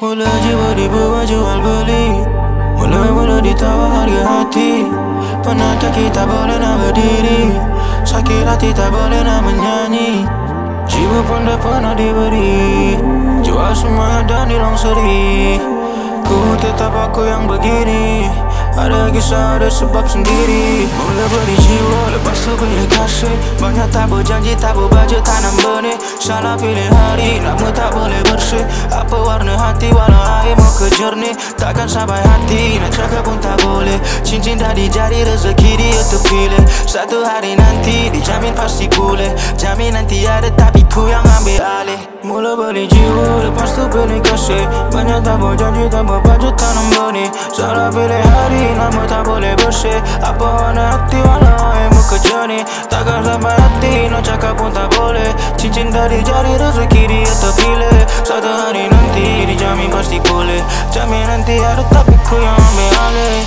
Mula jiwa dibuat jual beli, mula-mula ditawar harga hati. Penatah kita boleh nak berdiri, sakit hati tak boleh nak menyanyi. Jiwa pun dah pernah diberi, jual semua dan dilongsori. Ku tetap aku yang begini, ada kisah, ada sebab sendiri. Mula beri jiwa, lepas tu pilih kasih. Banyak tak berjanji, tak berbaju, tanam benih. Salah pilih hari, nama tak boleh bersih. Apa warna hati, walau air mau ke jernih. Takkan sampai hati, nak cakap pun tak boleh. Cincin dah di jari, rezeki dia terpilih. Satu hari nanti, dijamin pasti pulih. Jamin nanti ada, tapi ku yang ambil alih. Mula beli jiwa, lepas tu pilih kasih. Banyak tak berjanji, tak berbaju, tanam benih. Salah pilih hari, nama tak boleh bersih. Apa warna hati, walau air mau ke jernih. Takkan sampai hati, nak cakap pun tak boleh. Cincin dari jari, rezeki dia terpilih. Satu hari nanti, dijamin pasti pulih. Jamin nanti ada, tapi ku yang ambil alih.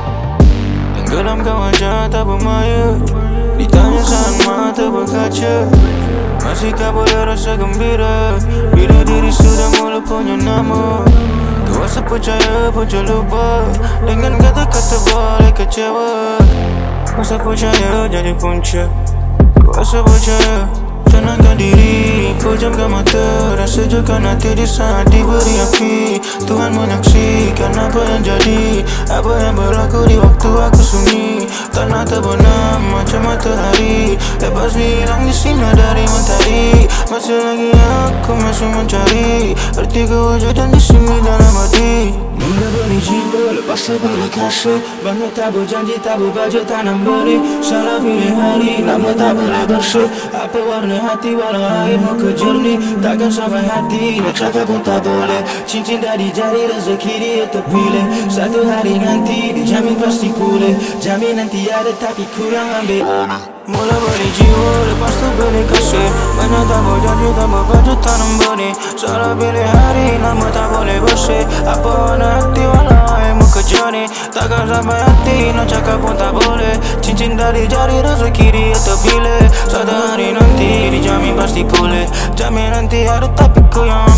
Tenggelamkan wajah tak bermaya, ditanya saat mata berkaca. Masihkah boleh rasa gembira bila diri sudah mula punya nama? Kuasa percaya pun lupa, dengan kata-kata boleh kecewa. Kuasa percaya jadi punca, kuasa percaya tenangkan diri, pejamkan mata dan sejukkan hati di saat diberi api. Tuhan menyaksikan apa yang jadi, apa yang berlaku di waktu aku sunyi. Tanah terbenam macam matahari, lepas hilang di sinar dari mentari. Masih lagi aku masih mencari arti kewujudan di sini dalam hati. Mula beri jiwa, lepas tu pilih kasih. Banyak tak berjanji, tak berbaju, tanam benih. Salah pilih hari, nama tak boleh bersih. Apa warna hati, walau air mau ke jernih. Takkan sampai hati, nak cakap pun tak boleh. Cincin dah di jari, rezeki dia terpilih. Satu hari nanti, dijamin pasti pulih. Jamin nanti ada, tapi ku yang ambil alih. Mula beri jiwa, lepas tu pilih kasih. Banyak tak berjanji, tak berbaju, tanam benih. Salah pilih hari, nama tak boleh bersih. Apa warna hati, walau air mau ke jernih. Takkan sampai hati, nak cakap pun tak boleh. Cincin dari jari, rezeki dia terpilih. Satu hari nanti, dijamin pasti pulih. Jamin nanti ada, tapi ku yang